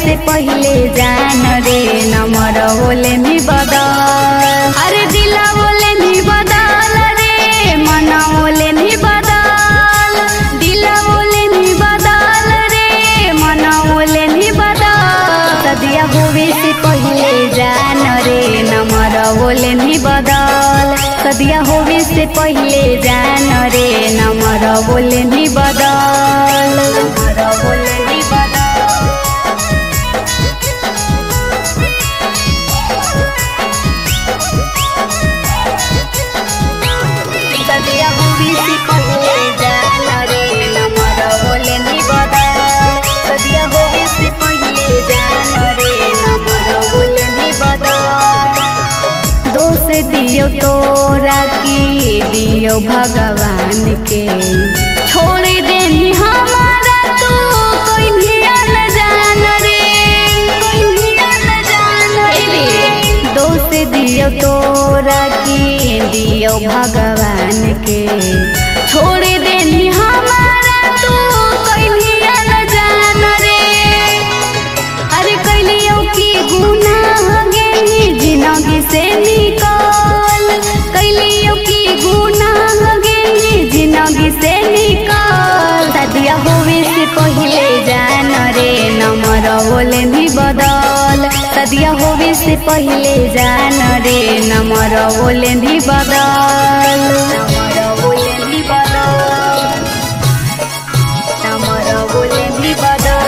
से पहले जान रे नंबर बोले नी बदल। अरे दिला बोले नी बदल रे मन बोले नी बदल। दिला बोले नी बदल रे मन बोले नी बदल। सदिया होवे से पहले जान रे नंबर बोले नी बदल। सदिया होवे से पहले जान रे नंबर बोले नी बदल। नंबर बोले नी बदल। सदिया होवे से पहले जान रे नंबर बोले नी बदल। सदिया होवे से पहले जान रे नंबर बोले नी बदल। दोष दियो तोरा की दियो भगवान के छोड़ देनी हमारा तू कोई ध्यान जान रे कोई ध्यान जान रे। दोष दियो तोरा की दियो भगवान के छोड़ देनी हमारा तू कोई ध्यान जान रे। अरे कैलियो की गुनाह गेनी जिंदगी से निकल। कैलियो की गुनाह गेनी जिंदगी से निकल। सदिया होवे से पहले जान रे नंबर बोले नी बदल। सदिया होवे से पहले जान रे नंबर बोले नी बदल। नंबर बोले नी बदल। नंबर बोले नी बदल।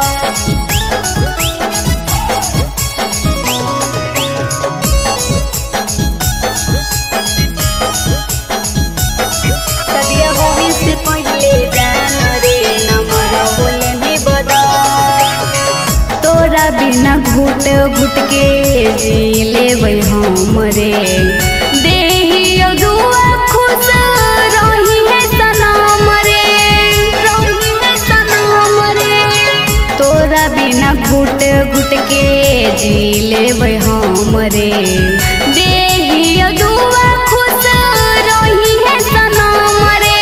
सदिया होवे से पहले जान रे नंबर बोले नी बदल। तोरा बिना घुट घुट के जी लेबै हम रे। देहियो दुआ खुश रही है सनम रे रही है सनम रे। तोरा बिना घुट घुट के जी लेबै हम रे। देहियो दुआ खुश रही है सनम रे।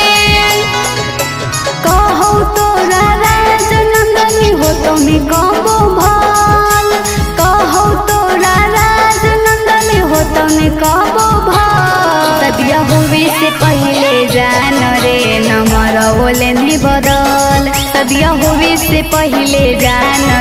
कहो तोरा राजनंदनी हो तुमी कबो भल। कहो तोरा राजनंदनी हो तुमी कबो भल। सदिया होवे से पहले जान रे नंबर बोले नी बदल। सदिया होवे से पहले जान